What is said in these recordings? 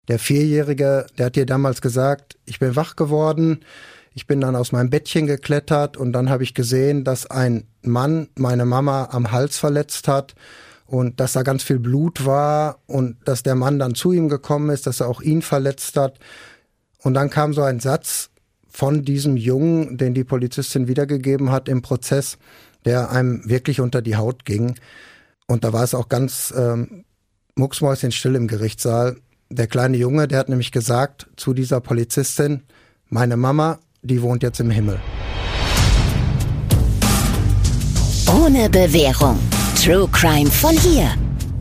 Der Vierjährige, der hat dir damals gesagt, ich bin wach geworden, ich bin dann aus meinem Bettchen geklettert und dann habe ich gesehen, dass ein Mann meine Mama am Hals verletzt hat und dass da ganz viel Blut war und dass der Mann dann zu ihm gekommen ist, dass er auch ihn verletzt hat. Und dann kam so ein Satz von diesem Jungen, den die Polizistin wiedergegeben hat im Prozess, der einem wirklich unter die Haut ging. Und da war es auch ganz mucksmäuschenstill im Gerichtssaal. Der kleine Junge, der hat nämlich gesagt zu dieser Polizistin, meine Mama, die wohnt jetzt im Himmel. Ohne Bewährung. True Crime von hier.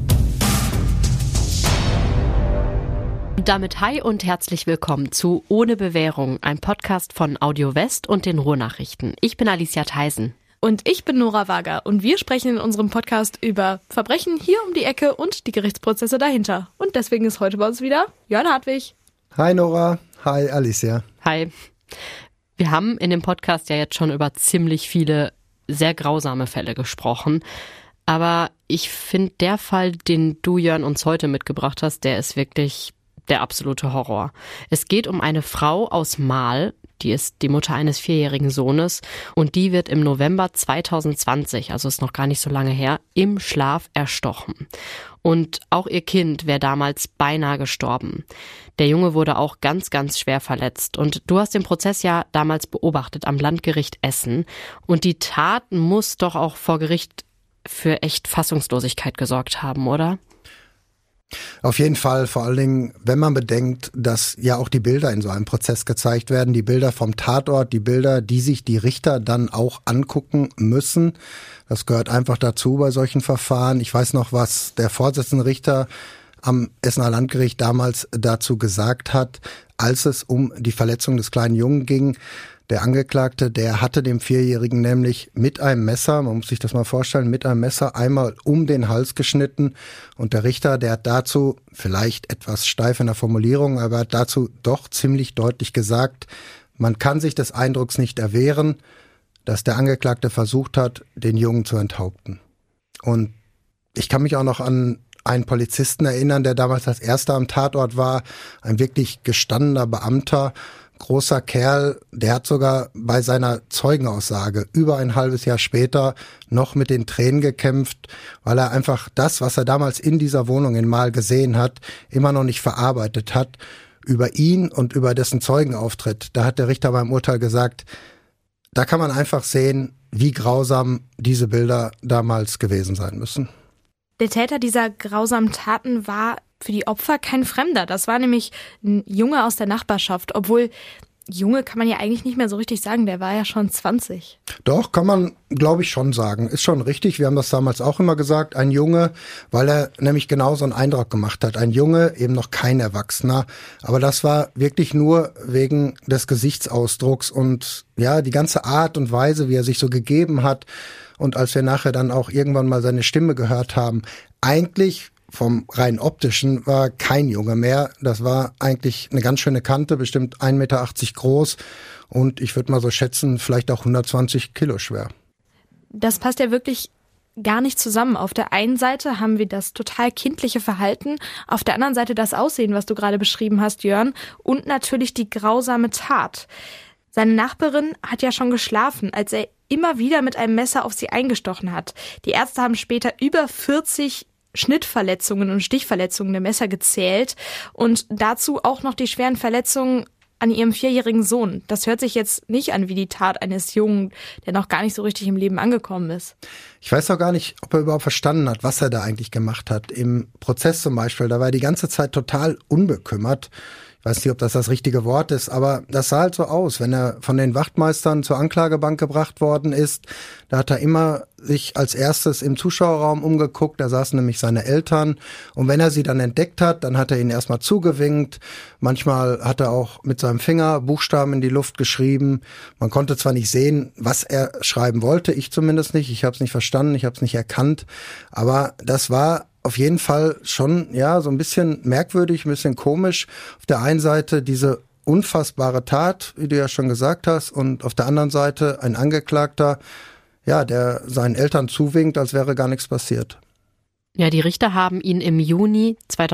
Und damit hi und herzlich willkommen zu Ohne Bewährung, ein Podcast von Audio West und den Ruhrnachrichten. Ich bin Alicia Theisen. Und ich bin Nora Wager und wir sprechen in unserem Podcast über Verbrechen hier um die Ecke und die Gerichtsprozesse dahinter. Und deswegen ist heute bei uns wieder Jörn Hartwig. Hi Nora, hi Alicia. Hi. Wir haben in dem Podcast ja jetzt schon über ziemlich viele sehr grausame Fälle gesprochen. Aber ich finde, der Fall, den du, Jörn, uns heute mitgebracht hast, der ist wirklich der absolute Horror. Es geht um eine Frau aus Mahl, die ist die Mutter eines 4-jährigen Sohnes und die wird im November 2020, also ist noch gar nicht so lange her, im Schlaf erstochen. Und auch ihr Kind wäre damals beinahe gestorben. Der Junge wurde auch ganz, ganz schwer verletzt. Und du hast den Prozess ja damals beobachtet am Landgericht Essen. Und die Tat muss doch auch vor Gericht für echt Fassungslosigkeit gesorgt haben, oder? Auf jeden Fall, vor allen Dingen, wenn man bedenkt, dass ja auch die Bilder in so einem Prozess gezeigt werden, die Bilder vom Tatort, die Bilder, die sich die Richter dann auch angucken müssen. Das gehört einfach dazu bei solchen Verfahren. Ich weiß noch, was der Vorsitzende Richter am Essener Landgericht damals dazu gesagt hat, als es um die Verletzung des kleinen Jungen ging. Der Angeklagte, der hatte dem 4-Jährigen nämlich mit einem Messer, man muss sich das mal vorstellen, mit einem Messer einmal um den Hals geschnitten. Und der Richter, der hat dazu, vielleicht etwas steif in der Formulierung, aber hat dazu doch ziemlich deutlich gesagt, man kann sich des Eindrucks nicht erwehren, dass der Angeklagte versucht hat, den Jungen zu enthaupten. Und ich kann mich auch noch an einen Polizisten erinnern, der damals als erster am Tatort war, ein wirklich gestandener Beamter, großer Kerl, der hat sogar bei seiner Zeugenaussage über ein halbes Jahr später noch mit den Tränen gekämpft, weil er einfach das, was er damals in dieser Wohnung in Mahl gesehen hat, immer noch nicht verarbeitet hat. Über ihn und über dessen Zeugenauftritt, da hat der Richter beim Urteil gesagt, da kann man einfach sehen, wie grausam diese Bilder damals gewesen sein müssen. Der Täter dieser grausamen Taten war für die Opfer kein Fremder. Das war nämlich ein Junge aus der Nachbarschaft. Obwohl, Junge kann man ja eigentlich nicht mehr so richtig sagen, der war ja schon 20. Doch, kann man, glaube ich, schon sagen. Ist schon richtig, wir haben das damals auch immer gesagt, ein Junge, weil er nämlich genau so einen Eindruck gemacht hat. Ein Junge, eben noch kein Erwachsener. Aber das war wirklich nur wegen des Gesichtsausdrucks und ja, die ganze Art und Weise, wie er sich so gegeben hat. Und als wir nachher dann auch irgendwann mal seine Stimme gehört haben, eigentlich vom rein optischen war kein Junge mehr. Das war eigentlich eine ganz schöne Kante, bestimmt 1,80 Meter groß und ich würde mal so schätzen, vielleicht auch 120 Kilo schwer. Das passt ja wirklich gar nicht zusammen. Auf der einen Seite haben wir das total kindliche Verhalten, auf der anderen Seite das Aussehen, was du gerade beschrieben hast, Jörn, und natürlich die grausame Tat. Seine Nachbarin hat ja schon geschlafen, als er immer wieder mit einem Messer auf sie eingestochen hat. Die Ärzte haben später über 40 Schnittverletzungen und Stichverletzungen der Messer gezählt und dazu auch noch die schweren Verletzungen an ihrem 4-jährigen Sohn. Das hört sich jetzt nicht an wie die Tat eines Jungen, der noch gar nicht so richtig im Leben angekommen ist. Ich weiß auch gar nicht, ob er überhaupt verstanden hat, was er da eigentlich gemacht hat. Im Prozess zum Beispiel, da war er die ganze Zeit total unbekümmert. Ich weiß nicht, ob das richtige Wort ist, aber das sah halt so aus, wenn er von den Wachtmeistern zur Anklagebank gebracht worden ist. Da hat er immer sich als erstes im Zuschauerraum umgeguckt, da saßen nämlich seine Eltern. Und wenn er sie dann entdeckt hat, dann hat er ihnen erstmal zugewinkt. Manchmal hat er auch mit seinem Finger Buchstaben in die Luft geschrieben. Man konnte zwar nicht sehen, was er schreiben wollte, ich zumindest nicht. Ich habe es nicht verstanden, ich habe es nicht erkannt. Aber das war auf jeden Fall schon, ja, so ein bisschen merkwürdig, ein bisschen komisch. Auf der einen Seite diese unfassbare Tat, wie du ja schon gesagt hast, und auf der anderen Seite ein Angeklagter, ja, der seinen Eltern zuwinkt, als wäre gar nichts passiert. Ja, die Richter haben ihn im Juni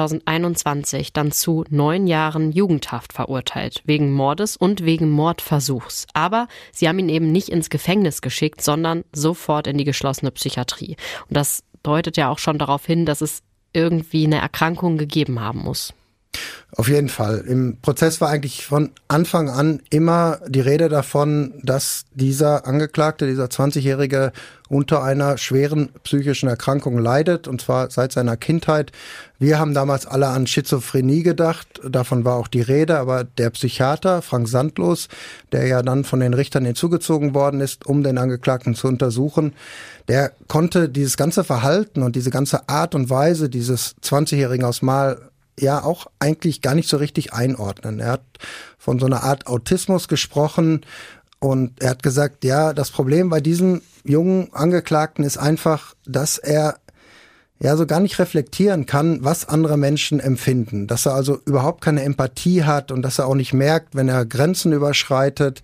2021 dann zu 9 Jahren Jugendhaft verurteilt, wegen Mordes und wegen Mordversuchs. Aber sie haben ihn eben nicht ins Gefängnis geschickt, sondern sofort in die geschlossene Psychiatrie. Und das deutet ja auch schon darauf hin, dass es irgendwie eine Erkrankung gegeben haben muss. Auf jeden Fall. Im Prozess war eigentlich von Anfang an immer die Rede davon, dass dieser Angeklagte, dieser 20-Jährige, unter einer schweren psychischen Erkrankung leidet, und zwar seit seiner Kindheit. Wir haben damals alle an Schizophrenie gedacht, davon war auch die Rede, aber der Psychiater, Frank Sandlos, der ja dann von den Richtern hinzugezogen worden ist, um den Angeklagten zu untersuchen, der konnte dieses ganze Verhalten und diese ganze Art und Weise dieses 20-Jährigen aus Marl ja auch eigentlich gar nicht so richtig einordnen. Er hat von so einer Art Autismus gesprochen und er hat gesagt, ja, das Problem bei diesem jungen Angeklagten ist einfach, dass er ja so gar nicht reflektieren kann, was andere Menschen empfinden. Dass er also überhaupt keine Empathie hat und dass er auch nicht merkt, wenn er Grenzen überschreitet.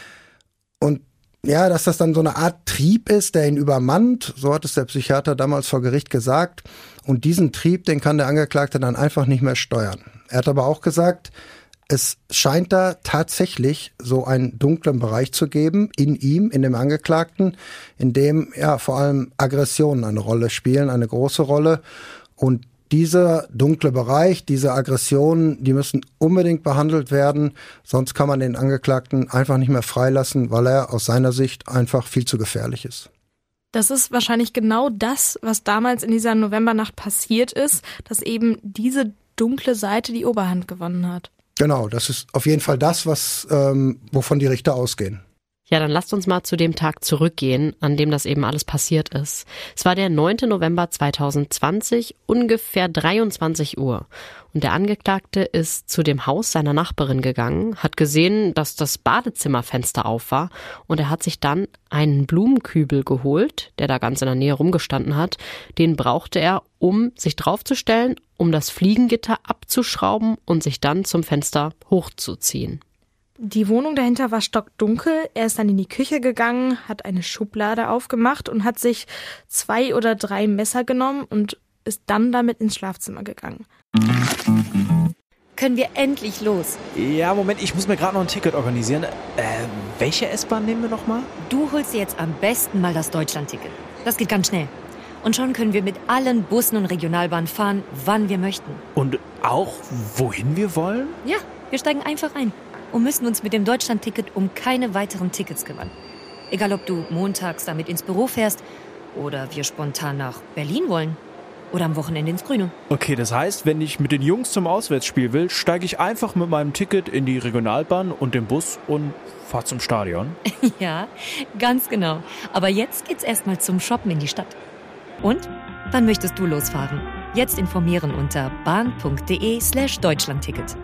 Und ja, dass das dann so eine Art Trieb ist, der ihn übermannt, so hat es der Psychiater damals vor Gericht gesagt. Und diesen Trieb, den kann der Angeklagte dann einfach nicht mehr steuern. Er hat aber auch gesagt, es scheint da tatsächlich so einen dunklen Bereich zu geben in ihm, in dem Angeklagten, in dem ja vor allem Aggressionen eine Rolle spielen, eine große Rolle. Und dieser dunkle Bereich, diese Aggressionen, die müssen unbedingt behandelt werden, sonst kann man den Angeklagten einfach nicht mehr freilassen, weil er aus seiner Sicht einfach viel zu gefährlich ist. Das ist wahrscheinlich genau das, was damals in dieser Novembernacht passiert ist, dass eben diese dunkle Seite die Oberhand gewonnen hat. Genau, das ist auf jeden Fall das, wovon die Richter ausgehen. Ja, dann lasst uns mal zu dem Tag zurückgehen, an dem das eben alles passiert ist. Es war der 9. November 2020, ungefähr 23 Uhr. Und der Angeklagte ist zu dem Haus seiner Nachbarin gegangen, hat gesehen, dass das Badezimmerfenster auf war und er hat sich dann einen Blumenkübel geholt, der da ganz in der Nähe rumgestanden hat. Den brauchte er, um sich draufzustellen, um das Fliegengitter abzuschrauben und sich dann zum Fenster hochzuziehen. Die Wohnung dahinter war stockdunkel. Er ist dann in die Küche gegangen, hat eine Schublade aufgemacht und hat sich 2 oder 3 Messer genommen und ist dann damit ins Schlafzimmer gegangen. Können wir endlich los? Ja, Moment, ich muss mir gerade noch ein Ticket organisieren. Welche S-Bahn nehmen wir nochmal? Du holst dir jetzt am besten mal das Deutschland-Ticket. Das geht ganz schnell. Und schon können wir mit allen Bussen und Regionalbahnen fahren, wann wir möchten. Und auch, wohin wir wollen? Ja, wir steigen einfach ein und müssen uns mit dem Deutschland-Ticket um keine weiteren Tickets kümmern. Egal, ob du montags damit ins Büro fährst oder wir spontan nach Berlin wollen oder am Wochenende ins Grüne. Okay, das heißt, wenn ich mit den Jungs zum Auswärtsspiel will, steige ich einfach mit meinem Ticket in die Regionalbahn und den Bus und fahre zum Stadion. Ja, ganz genau. Aber jetzt geht's erstmal zum Shoppen in die Stadt. Und? Wann möchtest du losfahren? Jetzt informieren unter bahn.de/Deutschlandticket.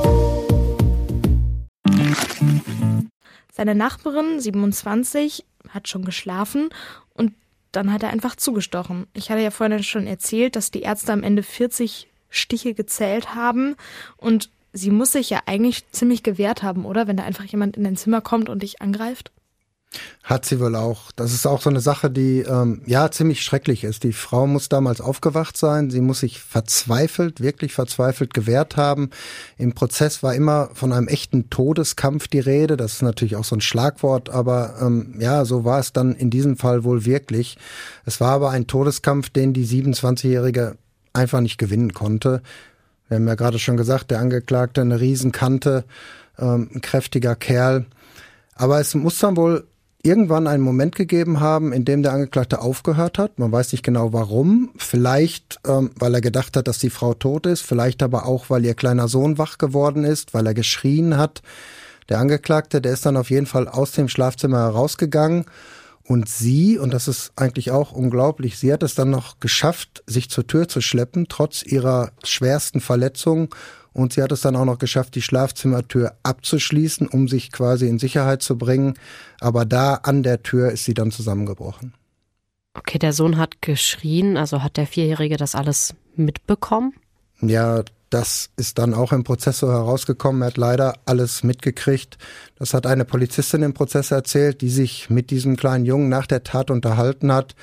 Seine Nachbarin, 27, hat schon geschlafen und dann hat er einfach zugestochen. Ich hatte ja vorhin schon erzählt, dass die Ärzte am Ende 40 Stiche gezählt haben und sie muss sich ja eigentlich ziemlich gewehrt haben, oder? Wenn da einfach jemand in dein Zimmer kommt und dich angreift. Hat sie wohl auch. Das ist auch so eine Sache, die ziemlich schrecklich ist. Die Frau muss damals aufgewacht sein. Sie muss sich wirklich verzweifelt gewehrt haben. Im Prozess war immer von einem echten Todeskampf die Rede. Das ist natürlich auch so ein Schlagwort, aber so war es dann in diesem Fall wohl wirklich. Es war aber ein Todeskampf, den die 27-Jährige einfach nicht gewinnen konnte. Wir haben ja gerade schon gesagt, der Angeklagte, eine Riesenkante, ein kräftiger Kerl. Aber es muss dann wohl irgendwann einen Moment gegeben haben, in dem der Angeklagte aufgehört hat. Man weiß nicht genau warum. Vielleicht, weil er gedacht hat, dass die Frau tot ist. Vielleicht aber auch, weil ihr kleiner Sohn wach geworden ist, weil er geschrien hat. Der Angeklagte, der ist dann auf jeden Fall aus dem Schlafzimmer herausgegangen. Und sie, und das ist eigentlich auch unglaublich, sie hat es dann noch geschafft, sich zur Tür zu schleppen, trotz ihrer schwersten Verletzung. Und sie hat es dann auch noch geschafft, die Schlafzimmertür abzuschließen, um sich quasi in Sicherheit zu bringen. Aber da an der Tür ist sie dann zusammengebrochen. Okay, der Sohn hat geschrien, also hat der 4-Jährige das alles mitbekommen? Ja, das ist dann auch im Prozess so herausgekommen. Er hat leider alles mitgekriegt. Das hat eine Polizistin im Prozess erzählt, die sich mit diesem kleinen Jungen nach der Tat unterhalten hat.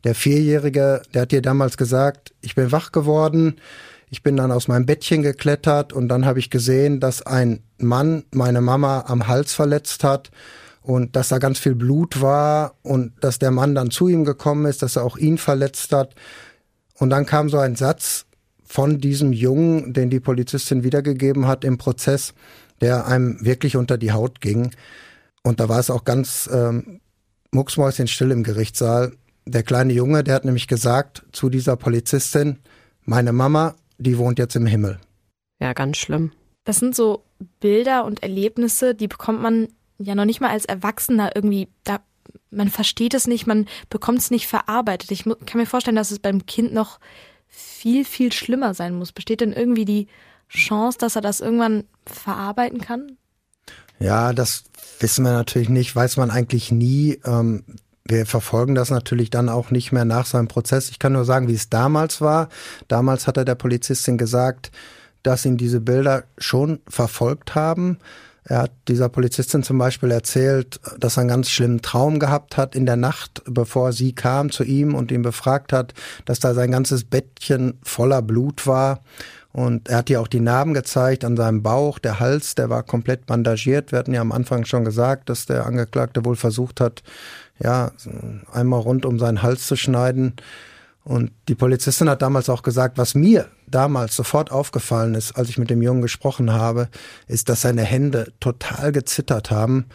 Der 4-Jährige, der hat ihr damals gesagt, ich bin wach geworden, ich bin dann aus meinem Bettchen geklettert und dann habe ich gesehen, dass ein Mann meine Mama am Hals verletzt hat und dass da ganz viel Blut war und dass der Mann dann zu ihm gekommen ist, dass er auch ihn verletzt hat. Und dann kam so ein Satz von diesem Jungen, den die Polizistin wiedergegeben hat im Prozess, der einem wirklich unter die Haut ging. Und da war es auch ganz mucksmäuschenstill im Gerichtssaal. Der kleine Junge, der hat nämlich gesagt zu dieser Polizistin, meine Mama, die wohnt jetzt im Himmel. Ja, ganz schlimm. Das sind so Bilder und Erlebnisse, die bekommt man ja noch nicht mal als Erwachsener irgendwie, man versteht es nicht, man bekommt es nicht verarbeitet. Ich kann mir vorstellen, dass es beim Kind noch viel, viel schlimmer sein muss. Besteht denn irgendwie die Chance, dass er das irgendwann verarbeiten kann? Ja, das wissen wir natürlich nicht, weiß man eigentlich nie. Wir verfolgen das natürlich dann auch nicht mehr nach seinem Prozess. Ich kann nur sagen, wie es damals war. Damals hat er der Polizistin gesagt, dass ihn diese Bilder schon verfolgt haben. Er hat dieser Polizistin zum Beispiel erzählt, dass er einen ganz schlimmen Traum gehabt hat in der Nacht, bevor sie kam zu ihm und ihn befragt hat, dass da sein ganzes Bettchen voller Blut war. Und er hat ihr auch die Narben gezeigt an seinem Bauch. Der Hals, der war komplett bandagiert. Wir hatten ja am Anfang schon gesagt, dass der Angeklagte wohl versucht hat, ja, einmal rund um seinen Hals zu schneiden. Und die Polizistin hat damals auch gesagt, was mir damals sofort aufgefallen ist, als ich mit dem Jungen gesprochen habe, ist, dass seine Hände total gezittert haben.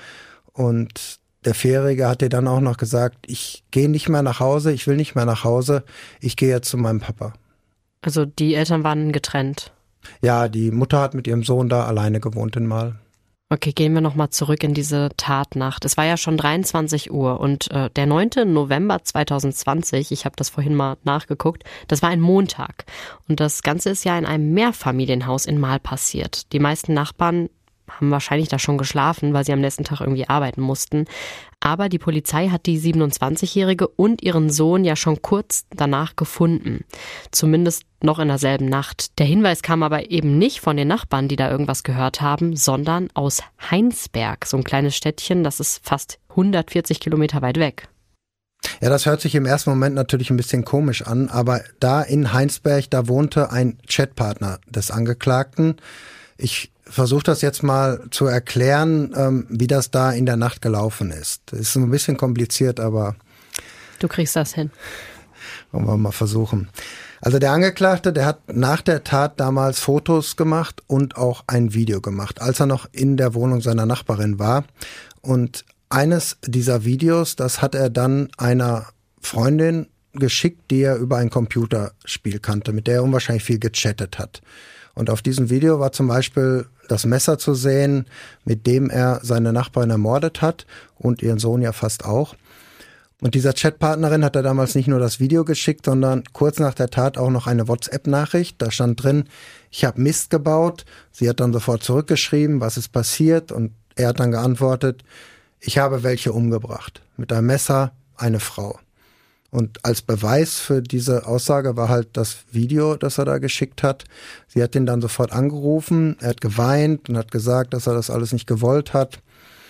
Und der 4-Jährige hat ihr dann auch noch gesagt, ich gehe nicht mehr nach Hause, ich will nicht mehr nach Hause, ich gehe jetzt zu meinem Papa. Also die Eltern waren getrennt? Ja, die Mutter hat mit ihrem Sohn da alleine gewohnt in Marl. Okay, gehen wir nochmal zurück in diese Tatnacht. Es war ja schon 23 Uhr und der 9. November 2020, ich habe das vorhin mal nachgeguckt, das war ein Montag. Und das Ganze ist ja in einem Mehrfamilienhaus in Marl passiert. Die meisten Nachbarn haben wahrscheinlich da schon geschlafen, weil sie am nächsten Tag irgendwie arbeiten mussten. Aber die Polizei hat die 27-Jährige und ihren Sohn ja schon kurz danach gefunden. Zumindest noch in derselben Nacht. Der Hinweis kam aber eben nicht von den Nachbarn, die da irgendwas gehört haben, sondern aus Heinsberg, so ein kleines Städtchen, das ist fast 140 Kilometer weit weg. Ja, das hört sich im ersten Moment natürlich ein bisschen komisch an, aber da in Heinsberg, da wohnte ein Chatpartner des Angeklagten. Ich versuche das jetzt mal zu erklären, wie das da in der Nacht gelaufen ist. Das ist ein bisschen kompliziert, aber du kriegst das hin. Wollen wir mal versuchen. Also der Angeklagte, der hat nach der Tat damals Fotos gemacht und auch ein Video gemacht, als er noch in der Wohnung seiner Nachbarin war. Und eines dieser Videos, das hat er dann einer Freundin geschickt, die er über ein Computerspiel kannte, mit der er unwahrscheinlich viel gechattet hat. Und auf diesem Video war zum Beispiel das Messer zu sehen, mit dem er seine Nachbarin ermordet hat und ihren Sohn ja fast auch. Und dieser Chatpartnerin hat er damals nicht nur das Video geschickt, sondern kurz nach der Tat auch noch eine WhatsApp-Nachricht. Da stand drin, ich habe Mist gebaut. Sie hat dann sofort zurückgeschrieben, was ist passiert. Und er hat dann geantwortet, ich habe welche umgebracht. Mit einem Messer eine Frau. Und als Beweis für diese Aussage war halt das Video, das er da geschickt hat. Sie hat ihn dann sofort angerufen, er hat geweint und hat gesagt, dass er das alles nicht gewollt hat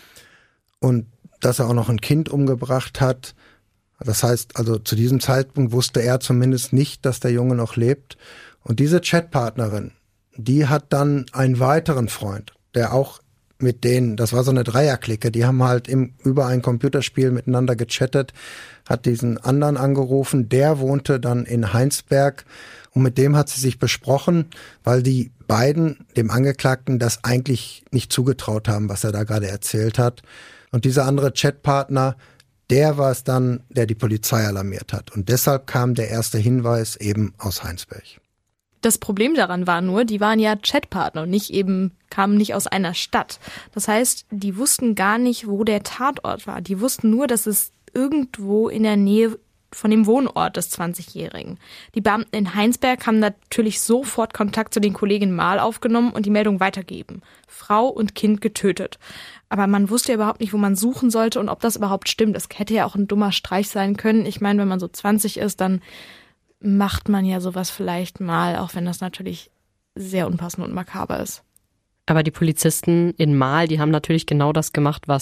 und dass er auch noch ein Kind umgebracht hat. Das heißt, also zu diesem Zeitpunkt wusste er zumindest nicht, dass der Junge noch lebt. Und diese Chatpartnerin, die hat dann einen weiteren Freund, der auch mit denen, das war so eine Dreierklicke, die haben halt über ein Computerspiel miteinander gechattet, hat diesen anderen angerufen, der wohnte dann in Heinsberg und mit dem hat sie sich besprochen, weil die beiden dem Angeklagten das eigentlich nicht zugetraut haben, was er da gerade erzählt hat. Und dieser andere Chatpartner, der war es dann, der die Polizei alarmiert hat. Und deshalb kam der erste Hinweis eben aus Heinsberg. Das Problem daran war nur, die waren ja Chatpartner und kamen nicht aus einer Stadt. Das heißt, die wussten gar nicht, wo der Tatort war. Die wussten nur, dass es irgendwo in der Nähe von dem Wohnort des 20-Jährigen. Die Beamten in Heinsberg haben natürlich sofort Kontakt zu den Kollegen Marl aufgenommen und die Meldung weitergegeben. Frau und Kind getötet. Aber man wusste ja überhaupt nicht, wo man suchen sollte und ob das überhaupt stimmt. Das hätte ja auch ein dummer Streich sein können. Ich meine, wenn man so 20 ist, dann macht man ja sowas vielleicht mal, auch wenn das natürlich sehr unpassend und makaber ist. Aber die Polizisten in Marl, die haben natürlich genau das gemacht, was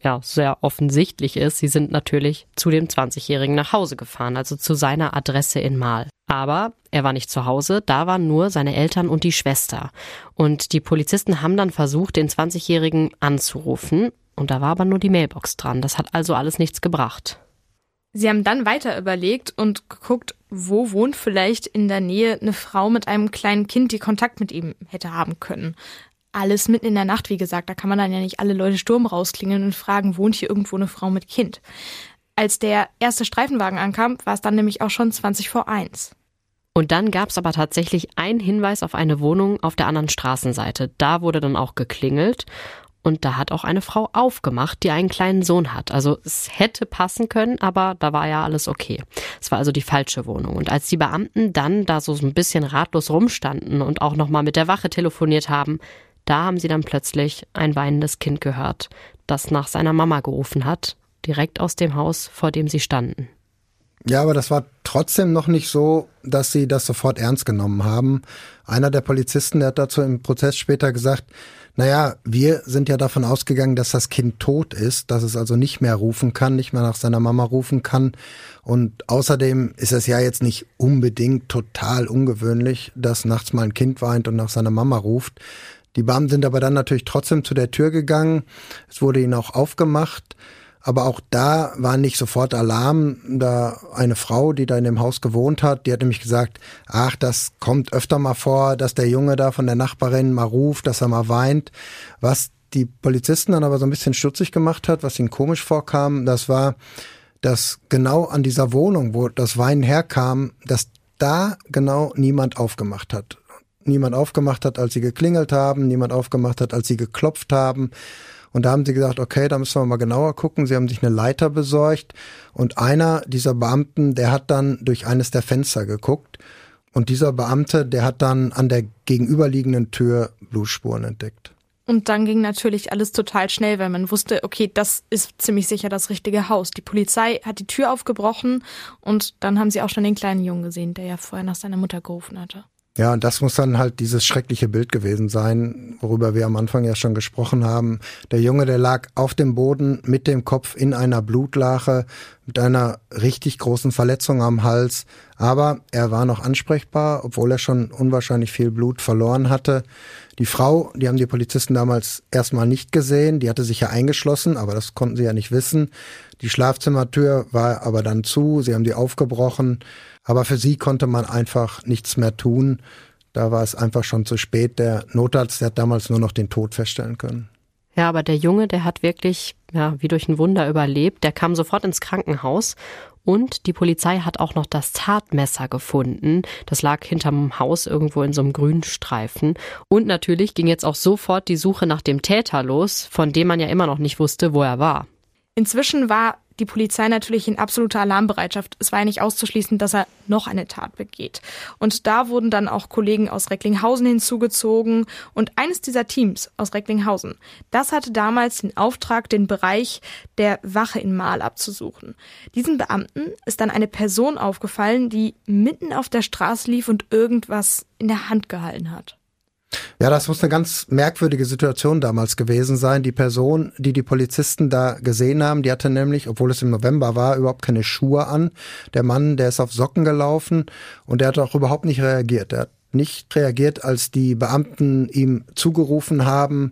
ja sehr offensichtlich ist, sie sind natürlich zu dem 20-Jährigen nach Hause gefahren, also zu seiner Adresse in Marl. Aber er war nicht zu Hause, da waren nur seine Eltern und die Schwester. Und die Polizisten haben dann versucht, den 20-Jährigen anzurufen. Und da war aber nur die Mailbox dran. Das hat also alles nichts gebracht. Sie haben dann weiter überlegt und geguckt, wo wohnt vielleicht in der Nähe eine Frau mit einem kleinen Kind, die Kontakt mit ihm hätte haben können. Alles mitten in der Nacht, wie gesagt, da kann man dann ja nicht alle Leute Sturm rausklingeln und fragen, wohnt hier irgendwo eine Frau mit Kind? Als der erste Streifenwagen ankam, war es dann nämlich auch schon 20 vor 1. Und dann gab es aber tatsächlich einen Hinweis auf eine Wohnung auf der anderen Straßenseite. Da wurde dann auch geklingelt. Und da hat auch eine Frau aufgemacht, die einen kleinen Sohn hat. Also es hätte passen können, aber da war ja alles okay. Es war also die falsche Wohnung. Und als die Beamten dann da so ein bisschen ratlos rumstanden und auch nochmal mit der Wache telefoniert haben, da haben sie dann plötzlich ein weinendes Kind gehört, das nach seiner Mama gerufen hat, direkt aus dem Haus, vor dem sie standen. Ja, aber das war trotzdem noch nicht so, dass sie das sofort ernst genommen haben. Einer der Polizisten, der hat dazu im Prozess später gesagt, naja, wir sind ja davon ausgegangen, dass das Kind tot ist, dass es also nicht mehr rufen kann, nicht mehr nach seiner Mama rufen kann. Und außerdem ist es ja jetzt nicht unbedingt total ungewöhnlich, dass nachts mal ein Kind weint und nach seiner Mama ruft. Die Beamten sind aber dann natürlich trotzdem zu der Tür gegangen. Es wurde ihnen auch aufgemacht. Aber auch da war nicht sofort Alarm. Da eine Frau, die da in dem Haus gewohnt hat, die hat nämlich gesagt, ach, das kommt öfter mal vor, dass der Junge da von der Nachbarin mal ruft, dass er mal weint. Was die Polizisten dann aber so ein bisschen stutzig gemacht hat, was ihnen komisch vorkam, das war, dass genau an dieser Wohnung, wo das Weinen herkam, dass da genau niemand aufgemacht hat. Niemand aufgemacht hat, als sie geklingelt haben, niemand aufgemacht hat, als sie geklopft haben. Und da haben sie gesagt, okay, da müssen wir mal genauer gucken. Sie haben sich eine Leiter besorgt und einer dieser Beamten, der hat dann durch eines der Fenster geguckt und dieser Beamte, der hat dann an der gegenüberliegenden Tür Blutspuren entdeckt. Und dann ging natürlich alles total schnell, weil man wusste, okay, das ist ziemlich sicher das richtige Haus. Die Polizei hat die Tür aufgebrochen und dann haben sie auch schon den kleinen Jungen gesehen, der ja vorher nach seiner Mutter gerufen hatte. Ja, und das muss dann halt dieses schreckliche Bild gewesen sein, worüber wir am Anfang ja schon gesprochen haben. Der Junge, der lag auf dem Boden mit dem Kopf in einer Blutlache, mit einer richtig großen Verletzung am Hals. Aber er war noch ansprechbar, obwohl er schon unwahrscheinlich viel Blut verloren hatte. Die Frau, die haben die Polizisten damals erstmal nicht gesehen, die hatte sich ja eingeschlossen, aber das konnten sie ja nicht wissen. Die Schlafzimmertür war aber dann zu, sie haben die aufgebrochen. Aber für sie konnte man einfach nichts mehr tun. Da war es einfach schon zu spät. Der Notarzt, der hat damals nur noch den Tod feststellen können. Ja, aber der Junge, der hat wirklich, ja, wie durch ein Wunder überlebt. Der kam sofort ins Krankenhaus und die Polizei hat auch noch das Tatmesser gefunden. Das lag hinterm Haus irgendwo in so einem grünen Streifen. Und natürlich ging jetzt auch sofort die Suche nach dem Täter los, von dem man ja immer noch nicht wusste, wo er war. Inzwischen war die Polizei natürlich in absoluter Alarmbereitschaft. Es war ja nicht auszuschließen, dass er noch eine Tat begeht. Und da wurden dann auch Kollegen aus Recklinghausen hinzugezogen. Und eines dieser Teams aus Recklinghausen, das hatte damals den Auftrag, den Bereich der Wache in Marl abzusuchen. Diesen Beamten ist dann eine Person aufgefallen, die mitten auf der Straße lief und irgendwas in der Hand gehalten hat. Ja, das muss eine ganz merkwürdige Situation damals gewesen sein. Die Person, die die Polizisten da gesehen haben, die hatte nämlich, obwohl es im November war, überhaupt keine Schuhe an. Der Mann, der ist auf Socken gelaufen und der hat auch überhaupt nicht reagiert. Er hat nicht reagiert, als die Beamten ihm zugerufen haben.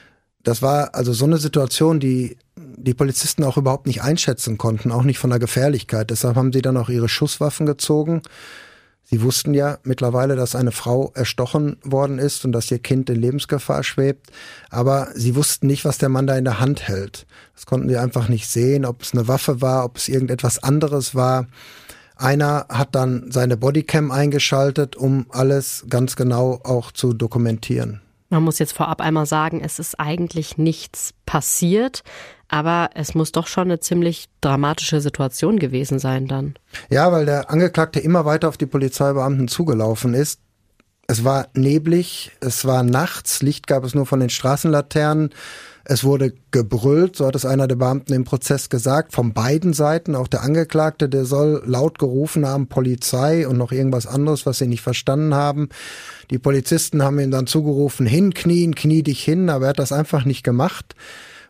Das war also so eine Situation, die die Polizisten auch überhaupt nicht einschätzen konnten, auch nicht von der Gefährlichkeit. Deshalb haben sie dann auch ihre Schusswaffen gezogen. Sie wussten ja mittlerweile, dass eine Frau erstochen worden ist und dass ihr Kind in Lebensgefahr schwebt. Aber sie wussten nicht, was der Mann da in der Hand hält. Das konnten sie einfach nicht sehen, ob es eine Waffe war, ob es irgendetwas anderes war. Einer hat dann seine Bodycam eingeschaltet, um alles ganz genau auch zu dokumentieren. Man muss jetzt vorab einmal sagen, es ist eigentlich nichts passiert, aber es muss doch schon eine ziemlich dramatische Situation gewesen sein dann. Ja, weil der Angeklagte immer weiter auf die Polizeibeamten zugelaufen ist. Es war neblig, es war nachts, Licht gab es nur von den Straßenlaternen. Es wurde gebrüllt, so hat es einer der Beamten im Prozess gesagt, von beiden Seiten. Auch der Angeklagte, der soll laut gerufen haben, Polizei und noch irgendwas anderes, was sie nicht verstanden haben. Die Polizisten haben ihm dann zugerufen, hinknien, knie dich hin, aber er hat das einfach nicht gemacht.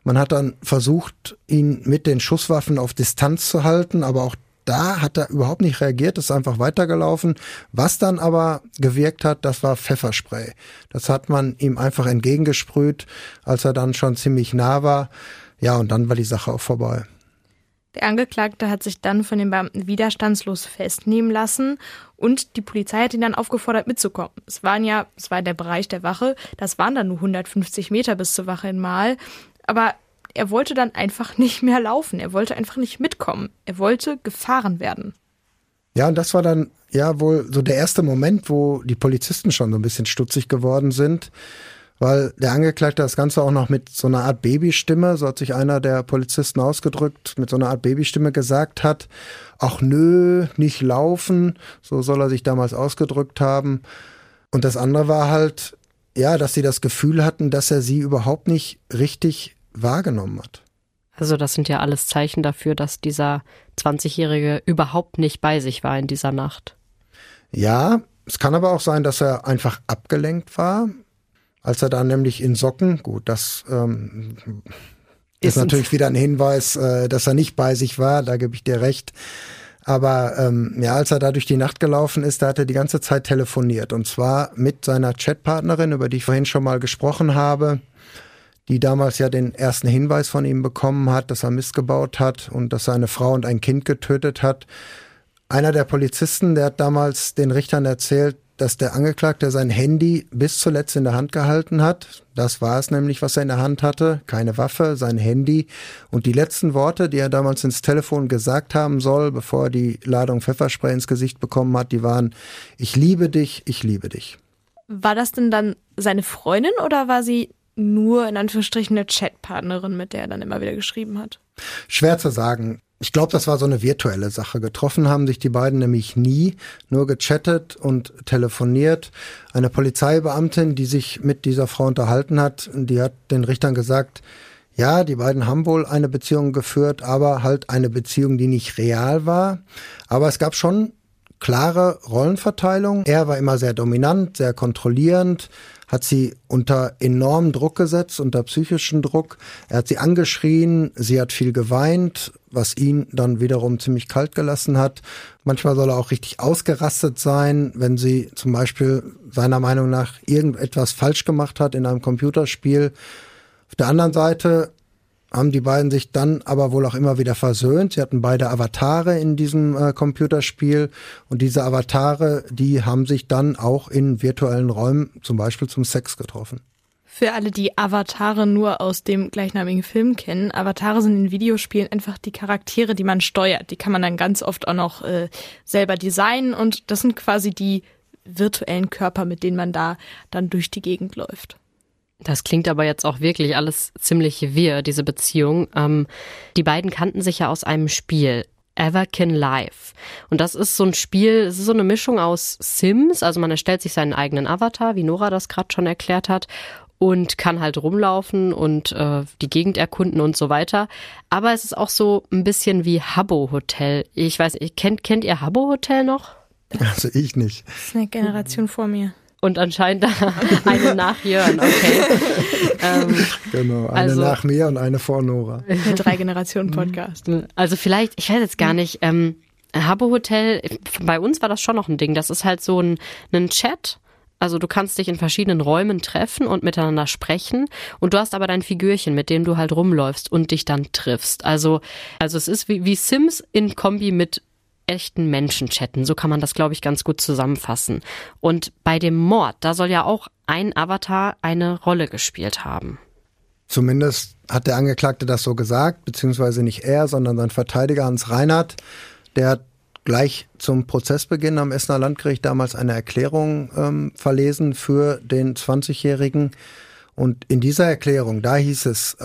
Man hat dann versucht, ihn mit den Schusswaffen auf Distanz zu halten, aber auch da hat er überhaupt nicht reagiert, ist einfach weitergelaufen. Was dann aber gewirkt hat, das war Pfefferspray. Das hat man ihm einfach entgegengesprüht, als er dann schon ziemlich nah war. Ja, und dann war die Sache auch vorbei. Der Angeklagte hat sich dann von den Beamten widerstandslos festnehmen lassen und die Polizei hat ihn dann aufgefordert, mitzukommen. Es war der Bereich der Wache, das waren dann nur 150 Meter bis zur Wache in Marl, aber er wollte dann einfach nicht mehr laufen, er wollte einfach nicht mitkommen, er wollte gefahren werden. Ja, und das war dann ja wohl so der erste Moment, wo die Polizisten schon so ein bisschen stutzig geworden sind, weil der Angeklagte das Ganze auch noch mit so einer Art Babystimme, so hat sich einer der Polizisten ausgedrückt, mit so einer Art Babystimme gesagt hat, ach nö, nicht laufen, so soll er sich damals ausgedrückt haben. Und das andere war halt, ja, dass sie das Gefühl hatten, dass er sie überhaupt nicht richtig wahrgenommen hat. Also das sind ja alles Zeichen dafür, dass dieser 20-Jährige überhaupt nicht bei sich war in dieser Nacht. Ja, es kann aber auch sein, dass er einfach abgelenkt war. Als er dann nämlich in Socken, gut, das ist natürlich wieder ein Hinweis, dass er nicht bei sich war, da gebe ich dir recht. Aber als er da durch die Nacht gelaufen ist, da hat er die ganze Zeit telefoniert. Und zwar mit seiner Chatpartnerin, über die ich vorhin schon mal gesprochen habe, die damals ja den ersten Hinweis von ihm bekommen hat, dass er Mist gebaut hat und dass er eine Frau und ein Kind getötet hat. Einer der Polizisten, der hat damals den Richtern erzählt, dass der Angeklagte sein Handy bis zuletzt in der Hand gehalten hat. Das war es nämlich, was er in der Hand hatte. Keine Waffe, sein Handy. Und die letzten Worte, die er damals ins Telefon gesagt haben soll, bevor er die Ladung Pfefferspray ins Gesicht bekommen hat, die waren, ich liebe dich, ich liebe dich. War das denn dann seine Freundin oder war sie nur in Anführungsstrichen eine Chatpartnerin, mit der er dann immer wieder geschrieben hat? Schwer zu sagen. Ich glaube, das war so eine virtuelle Sache. Getroffen haben sich die beiden nämlich nie, nur gechattet und telefoniert. Eine Polizeibeamtin, die sich mit dieser Frau unterhalten hat, die hat den Richtern gesagt, ja, die beiden haben wohl eine Beziehung geführt, aber halt eine Beziehung, die nicht real war. Aber es gab schon klare Rollenverteilung. Er war immer sehr dominant, sehr kontrollierend, hat sie unter enormen Druck gesetzt, unter psychischen Druck. Er hat sie angeschrien, sie hat viel geweint, was ihn dann wiederum ziemlich kalt gelassen hat. Manchmal soll er auch richtig ausgerastet sein, wenn sie zum Beispiel seiner Meinung nach irgendetwas falsch gemacht hat in einem Computerspiel. Auf der anderen Seite haben die beiden sich dann aber wohl auch immer wieder versöhnt. Sie hatten beide Avatare in diesem Computerspiel und diese Avatare, die haben sich dann auch in virtuellen Räumen zum Beispiel zum Sex getroffen. Für alle, die Avatare nur aus dem gleichnamigen Film kennen, Avatare sind in Videospielen einfach die Charaktere, die man steuert. Die kann man dann ganz oft auch noch selber designen und das sind quasi die virtuellen Körper, mit denen man da dann durch die Gegend läuft. Das klingt aber jetzt auch wirklich alles ziemlich wirr, diese Beziehung. Die beiden kannten sich ja aus einem Spiel, Everkin Live. Und das ist so ein Spiel, es ist so eine Mischung aus Sims, also man erstellt sich seinen eigenen Avatar, wie Nora das gerade schon erklärt hat, und kann halt rumlaufen und die Gegend erkunden und so weiter. Aber es ist auch so ein bisschen wie Habbo Hotel. Ich weiß nicht, kennt ihr Habbo Hotel noch? Also ich nicht. Das ist eine Generation vor mir. Und anscheinend eine nach Jörn, okay. Genau, eine nach mir und eine vor Nora. Eine 3-Generationen-Podcast. Also vielleicht, ich weiß jetzt gar nicht, Habbo Hotel, bei uns war das schon noch ein Ding. Das ist halt so ein Chat. Also du kannst dich in verschiedenen Räumen treffen und miteinander sprechen. Und du hast aber dein Figürchen, mit dem du halt rumläufst und dich dann triffst. Also es ist wie Sims in Kombi mit echten Menschen chatten. So kann man das, glaube ich, ganz gut zusammenfassen. Und bei dem Mord, da soll ja auch ein Avatar eine Rolle gespielt haben. Zumindest hat der Angeklagte das so gesagt, beziehungsweise nicht er, sondern sein Verteidiger Hans Reinhardt. Der hat gleich zum Prozessbeginn am Essener Landgericht damals eine Erklärung verlesen für den 20-Jährigen. Und in dieser Erklärung, da hieß es,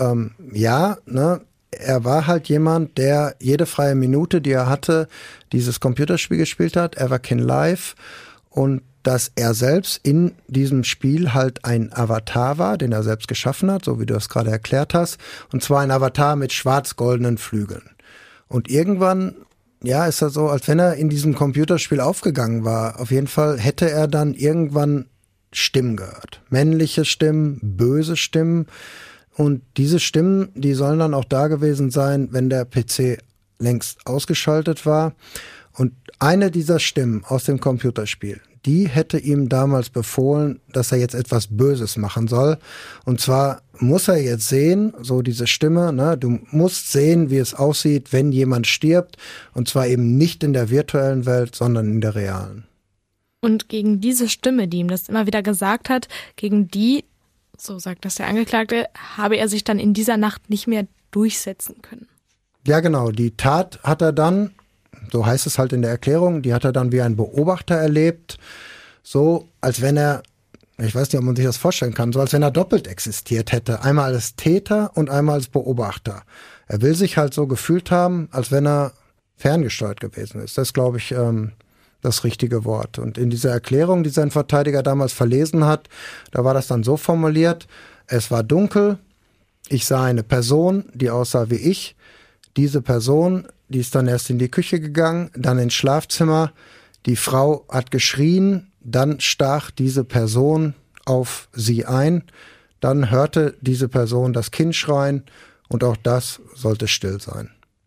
er war halt jemand, der jede freie Minute, die er hatte, dieses Computerspiel gespielt hat, Everkin Live, und dass er selbst in diesem Spiel halt ein Avatar war, den er selbst geschaffen hat, so wie du das gerade erklärt hast, und zwar ein Avatar mit schwarz-goldenen Flügeln. Und irgendwann, ja, ist das so, als wenn er in diesem Computerspiel aufgegangen war. Auf jeden Fall hätte er dann irgendwann Stimmen gehört. Männliche Stimmen, böse Stimmen. Und diese Stimmen, die sollen dann auch da gewesen sein, wenn der PC längst ausgeschaltet war. Und eine dieser Stimmen aus dem Computerspiel, die hätte ihm damals befohlen, dass er jetzt etwas Böses machen soll. Und zwar muss er jetzt sehen, so diese Stimme, ne, du musst sehen, wie es aussieht, wenn jemand stirbt. Und zwar eben nicht in der virtuellen Welt, sondern in der realen. Und gegen diese Stimme, die ihm das immer wieder gesagt hat, gegen die, so sagt das der Angeklagte, habe er sich dann in dieser Nacht nicht mehr durchsetzen können. Ja, genau. Die Tat hat er dann, so heißt es halt in der Erklärung, die hat er dann wie ein Beobachter erlebt. So, als wenn er, ich weiß nicht, ob man sich das vorstellen kann, so als wenn er doppelt existiert hätte. Einmal als Täter und einmal als Beobachter. Er will sich halt so gefühlt haben, als wenn er ferngesteuert gewesen ist. Das ist, glaube ich, das richtige Wort. Und in dieser Erklärung, die sein Verteidiger damals verlesen hat, da war das dann so formuliert: Es war dunkel, ich sah eine Person, die aussah wie ich. Diese Person, die ist dann erst in die Küche gegangen, dann ins Schlafzimmer. Die Frau hat geschrien, dann stach diese Person auf sie ein. Dann hörte diese Person das Kind schreien und auch das sollte still sein.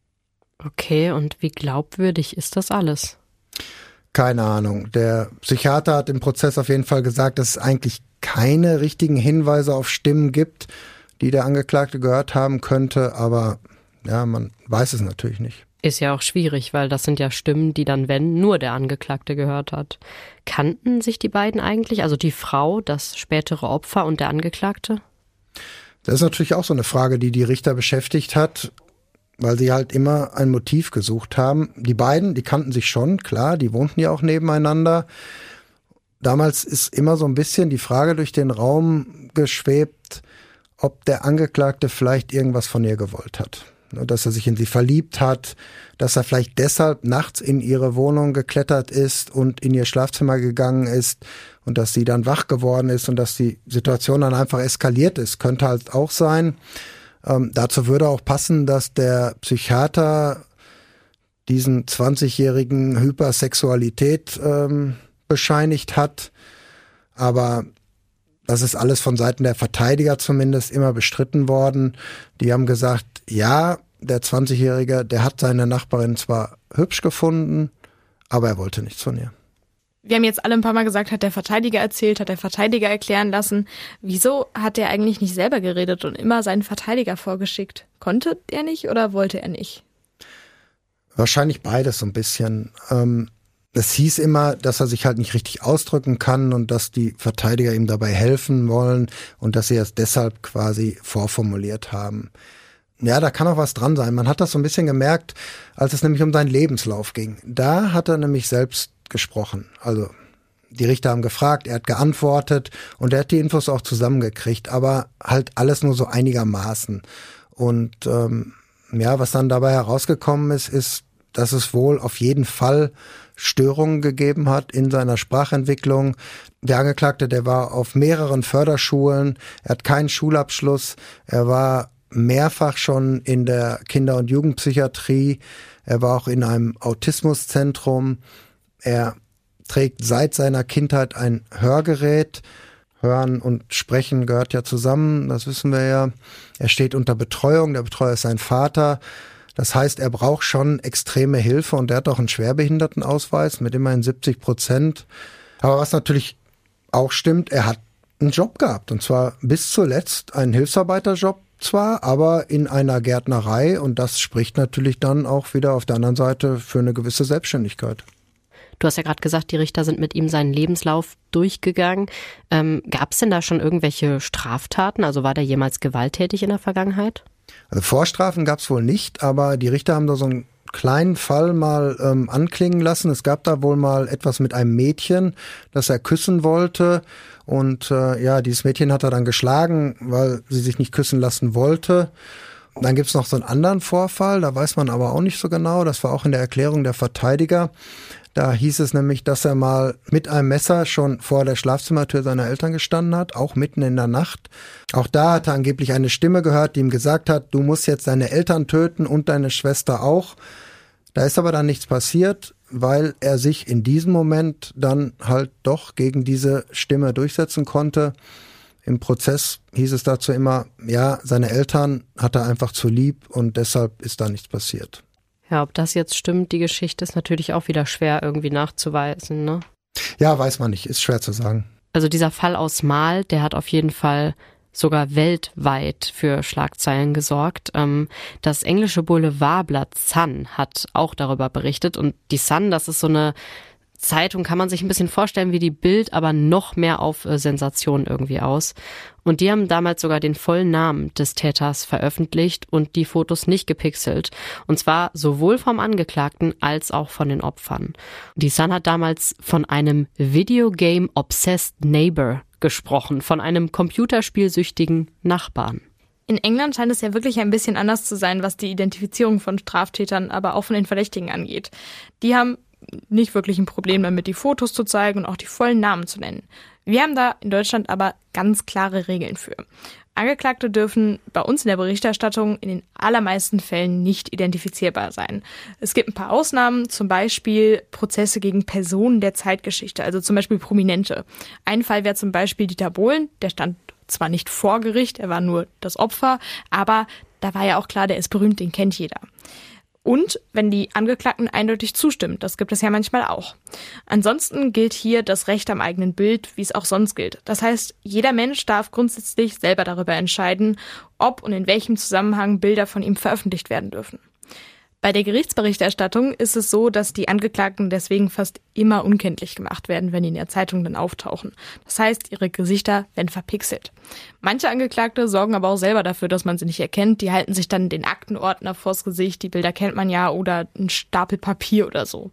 Okay, und wie glaubwürdig ist das alles? Keine Ahnung. Der Psychiater hat im Prozess auf jeden Fall gesagt, dass es eigentlich keine richtigen Hinweise auf Stimmen gibt, die der Angeklagte gehört haben könnte, aber ja, man weiß es natürlich nicht. Ist ja auch schwierig, weil das sind ja Stimmen, die dann, wenn, nur der Angeklagte gehört hat. Kannten sich die beiden eigentlich, also die Frau, das spätere Opfer und der Angeklagte? Das ist natürlich auch so eine Frage, die die Richter beschäftigt hat, weil sie halt immer ein Motiv gesucht haben. Die beiden, die kannten sich schon, klar, die wohnten ja auch nebeneinander. Damals ist immer so ein bisschen die Frage durch den Raum geschwebt, ob der Angeklagte vielleicht irgendwas von ihr gewollt hat. Dass er sich in sie verliebt hat, dass er vielleicht deshalb nachts in ihre Wohnung geklettert ist und in ihr Schlafzimmer gegangen ist und dass sie dann wach geworden ist und dass die Situation dann einfach eskaliert ist. Könnte halt auch sein. Dazu würde auch passen, dass der Psychiater diesen 20-jährigen Hypersexualität bescheinigt hat. Aber das ist alles von Seiten der Verteidiger zumindest immer bestritten worden. Die haben gesagt, ja, der 20-Jährige, der hat seine Nachbarin zwar hübsch gefunden, aber er wollte nichts von ihr. Wir haben jetzt alle ein paar Mal gesagt, hat der Verteidiger erzählt, hat der Verteidiger erklären lassen. Wieso hat er eigentlich nicht selber geredet und immer seinen Verteidiger vorgeschickt? Konnte er nicht oder wollte er nicht? Wahrscheinlich beides so ein bisschen. Es hieß immer, dass er sich halt nicht richtig ausdrücken kann und dass die Verteidiger ihm dabei helfen wollen und dass sie es deshalb quasi vorformuliert haben. Ja, da kann auch was dran sein. Man hat das so ein bisschen gemerkt, als es nämlich um seinen Lebenslauf ging. Da hat er nämlich selbst gesprochen. Also die Richter haben gefragt, er hat geantwortet und er hat die Infos auch zusammengekriegt, aber halt alles nur so einigermaßen. Und ja, was dann dabei herausgekommen ist, ist, dass es wohl auf jeden Fall Störungen gegeben hat in seiner Sprachentwicklung. Der Angeklagte, der war auf mehreren Förderschulen, er hat keinen Schulabschluss, er war mehrfach schon in der Kinder- und Jugendpsychiatrie, er war auch in einem Autismuszentrum, er trägt seit seiner Kindheit ein Hörgerät. Hören und Sprechen gehört ja zusammen, das wissen wir ja. Er steht unter Betreuung, der Betreuer ist sein Vater. Das heißt, er braucht schon extreme Hilfe und er hat auch einen Schwerbehindertenausweis mit immerhin 70%. Aber was natürlich auch stimmt, er hat einen Job gehabt und zwar bis zuletzt einen Hilfsarbeiterjob zwar, aber in einer Gärtnerei und das spricht natürlich dann auch wieder auf der anderen Seite für eine gewisse Selbstständigkeit. Du hast ja gerade gesagt, die Richter sind mit ihm seinen Lebenslauf durchgegangen. Gab es denn da schon irgendwelche Straftaten? Also war der jemals gewalttätig in der Vergangenheit? Also Vorstrafen gab es wohl nicht, aber die Richter haben da so einen kleinen Fall mal anklingen lassen. Es gab da wohl mal etwas mit einem Mädchen, das er küssen wollte. Und ja, dieses Mädchen hat er dann geschlagen, weil sie sich nicht küssen lassen wollte. Dann gibt's noch so einen anderen Vorfall, da weiß man aber auch nicht so genau. Das war auch in der Erklärung der Verteidiger. Da hieß es nämlich, dass er mal mit einem Messer schon vor der Schlafzimmertür seiner Eltern gestanden hat, auch mitten in der Nacht. Auch da hat er angeblich eine Stimme gehört, die ihm gesagt hat, du musst jetzt deine Eltern töten und deine Schwester auch. Da ist aber dann nichts passiert, weil er sich in diesem Moment dann halt doch gegen diese Stimme durchsetzen konnte. Im Prozess hieß es dazu immer, ja, seine Eltern hat er einfach zu lieb und deshalb ist da nichts passiert. Ja, ob das jetzt stimmt, die Geschichte ist natürlich auch wieder schwer irgendwie nachzuweisen, ne? Ja, weiß man nicht, ist schwer zu sagen. Also dieser Fall aus Mal, der hat auf jeden Fall sogar weltweit für Schlagzeilen gesorgt. Das englische Boulevardblatt Sun hat auch darüber berichtet und die Sun, das ist so eine Zeitung, kann man sich ein bisschen vorstellen wie die Bild, aber noch mehr auf Sensation irgendwie aus. Und die haben damals sogar den vollen Namen des Täters veröffentlicht und die Fotos nicht gepixelt. Und zwar sowohl vom Angeklagten als auch von den Opfern. Die Sun hat damals von einem Videogame-obsessed Neighbor gesprochen, von einem computerspielsüchtigen Nachbarn. In England scheint es ja wirklich ein bisschen anders zu sein, was die Identifizierung von Straftätern, aber auch von den Verdächtigen angeht. Die haben nicht wirklich ein Problem damit, die Fotos zu zeigen und auch die vollen Namen zu nennen. Wir haben da in Deutschland aber ganz klare Regeln für. Angeklagte dürfen bei uns in der Berichterstattung in den allermeisten Fällen nicht identifizierbar sein. Es gibt ein paar Ausnahmen, zum Beispiel Prozesse gegen Personen der Zeitgeschichte, also zum Beispiel Prominente. Ein Fall wäre zum Beispiel Dieter Bohlen, der stand zwar nicht vor Gericht, er war nur das Opfer, aber da war ja auch klar, der ist berühmt, den kennt jeder. Und wenn die Angeklagten eindeutig zustimmen, das gibt es ja manchmal auch. Ansonsten gilt hier das Recht am eigenen Bild, wie es auch sonst gilt. Das heißt, jeder Mensch darf grundsätzlich selber darüber entscheiden, ob und in welchem Zusammenhang Bilder von ihm veröffentlicht werden dürfen. Bei der Gerichtsberichterstattung ist es so, dass die Angeklagten deswegen fast immer unkenntlich gemacht werden, wenn die in der Zeitung dann auftauchen. Das heißt, ihre Gesichter werden verpixelt. Manche Angeklagte sorgen aber auch selber dafür, dass man sie nicht erkennt. Die halten sich dann den Aktenordner vors Gesicht, die Bilder kennt man ja, oder einen Stapel Papier oder so.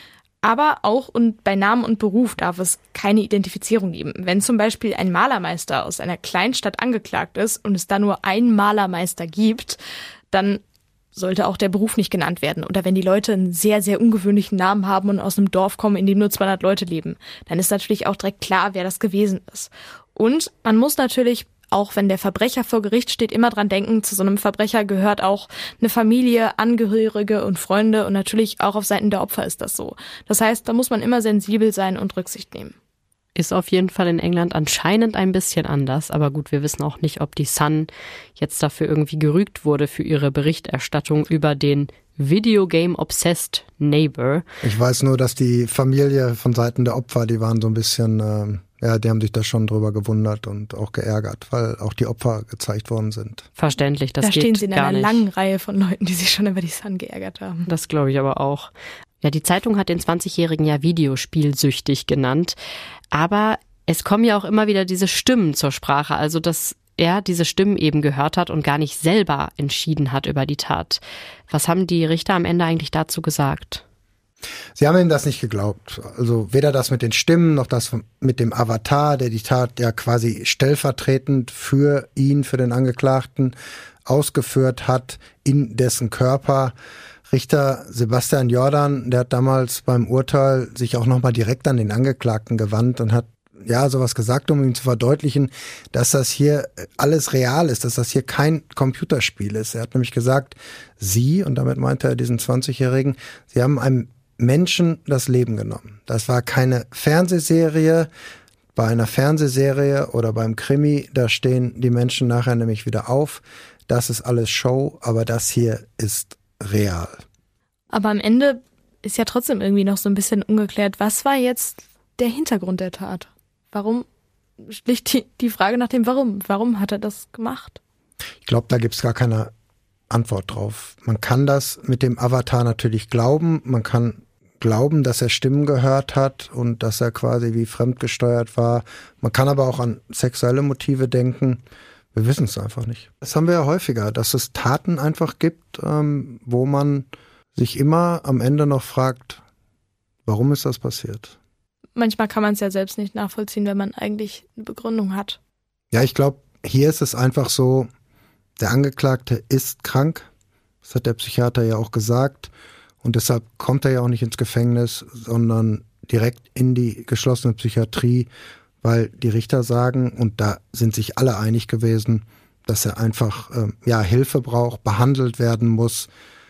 Aber auch und bei Namen und Beruf darf es keine Identifizierung geben. Wenn zum Beispiel ein Malermeister aus einer Kleinstadt angeklagt ist und es da nur einen Malermeister gibt, dann sollte auch der Beruf nicht genannt werden. Oder wenn die Leute einen sehr, sehr ungewöhnlichen Namen haben und aus einem Dorf kommen, in dem nur 200 Leute leben, dann ist natürlich auch direkt klar, wer das gewesen ist. Und man muss natürlich, auch wenn der Verbrecher vor Gericht steht, immer dran denken, zu so einem Verbrecher gehört auch eine Familie, Angehörige und Freunde und natürlich auch auf Seiten der Opfer ist das so. Das heißt, da muss man immer sensibel sein und Rücksicht nehmen. Ist auf jeden Fall in England anscheinend ein bisschen anders. Aber gut, wir wissen auch nicht, ob die Sun jetzt dafür irgendwie gerügt wurde für ihre Berichterstattung über den Videogame-obsessed Neighbor. Ich weiß nur, dass die Familie von Seiten der Opfer, die waren so ein bisschen, die haben sich da schon drüber gewundert und auch geärgert, weil auch die Opfer gezeigt worden sind. Verständlich, das geht gar nicht. Da stehen sie in einer langen Reihe von Leuten, die sich schon über die Sun geärgert haben. Das glaube ich aber auch. Ja, die Zeitung hat den 20-Jährigen ja videospielsüchtig genannt. Aber es kommen ja auch immer wieder diese Stimmen zur Sprache, also dass er diese Stimmen eben gehört hat und gar nicht selber entschieden hat über die Tat. Was haben die Richter am Ende eigentlich dazu gesagt? Sie haben ihm das nicht geglaubt. Also weder das mit den Stimmen noch das mit dem Avatar, der die Tat ja quasi stellvertretend für ihn, für den Angeklagten ausgeführt hat, in dessen Körper. Richter Sebastian Jordan, der hat damals beim Urteil sich auch nochmal direkt an den Angeklagten gewandt und hat sowas gesagt, um ihm zu verdeutlichen, dass das hier alles real ist, dass das hier kein Computerspiel ist. Er hat nämlich gesagt, Sie, und damit meinte er diesen 20-Jährigen, Sie haben einem Menschen das Leben genommen. Das war keine Fernsehserie. Bei einer Fernsehserie oder beim Krimi, da stehen die Menschen nachher nämlich wieder auf. Das ist alles Show, aber das hier ist real. Aber am Ende ist ja trotzdem irgendwie noch so ein bisschen ungeklärt, was war jetzt der Hintergrund der Tat? Warum schlicht die Frage nach dem Warum? Warum hat er das gemacht? Ich glaube, da gibt's gar keine Antwort drauf. Man kann das mit dem Avatar natürlich glauben. Man kann glauben, dass er Stimmen gehört hat und dass er quasi wie fremdgesteuert war. Man kann aber auch an sexuelle Motive denken. Wir wissen es einfach nicht. Das haben wir ja häufiger, dass es Taten einfach gibt, wo man sich immer am Ende noch fragt, warum ist das passiert? Manchmal kann man es ja selbst nicht nachvollziehen, wenn man eigentlich eine Begründung hat. Ja, ich glaube, hier ist es einfach so, der Angeklagte ist krank. Das hat der Psychiater ja auch gesagt. Und deshalb kommt er ja auch nicht ins Gefängnis, sondern direkt in die geschlossene Psychiatrie, weil die Richter sagen, und da sind sich alle einig gewesen, dass er einfach Hilfe braucht, behandelt werden muss,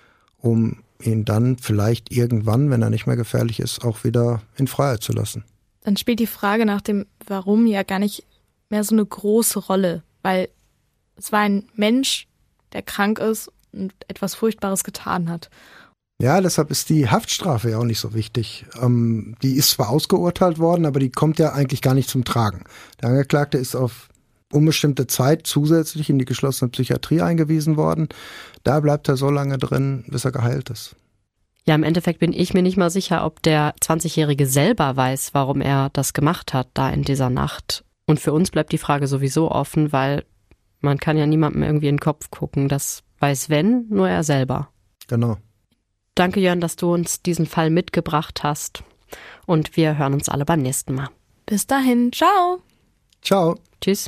um ihn dann vielleicht irgendwann, wenn er nicht mehr gefährlich ist, auch wieder in Freiheit zu lassen. Dann spielt die Frage nach dem Warum ja gar nicht mehr so eine große Rolle, weil es war ein Mensch, der krank ist und etwas Furchtbares getan hat. Ja, deshalb ist die Haftstrafe ja auch nicht so wichtig. Die ist zwar ausgeurteilt worden, aber die kommt ja eigentlich gar nicht zum Tragen. Der Angeklagte ist auf unbestimmte Zeit zusätzlich in die geschlossene Psychiatrie eingewiesen worden. Da bleibt er so lange drin, bis er geheilt ist. Ja, im Endeffekt bin ich mir nicht mal sicher, ob der 20-Jährige selber weiß, warum er das gemacht hat, da in dieser Nacht. Und für uns bleibt die Frage sowieso offen, weil man kann ja niemandem irgendwie in den Kopf gucken. Das weiß wenn, nur er selber. Genau. Danke, Jörn, dass du uns diesen Fall mitgebracht hast. Und wir hören uns alle beim nächsten Mal. Bis dahin, ciao. Ciao. Tschüss.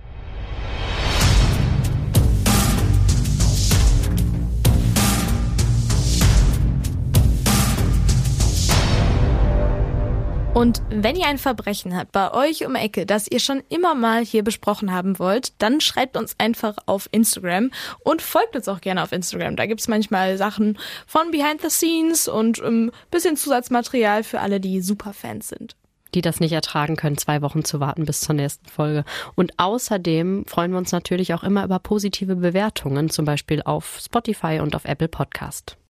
Und wenn ihr ein Verbrechen habt bei euch um die Ecke, das ihr schon immer mal hier besprochen haben wollt, dann schreibt uns einfach auf Instagram und folgt uns auch gerne auf Instagram. Da gibt's manchmal Sachen von Behind the Scenes und ein bisschen Zusatzmaterial für alle, die Superfans sind. Die das nicht ertragen können, 2 Wochen zu warten bis zur nächsten Folge. Und außerdem freuen wir uns natürlich auch immer über positive Bewertungen, zum Beispiel auf Spotify und auf Apple Podcast.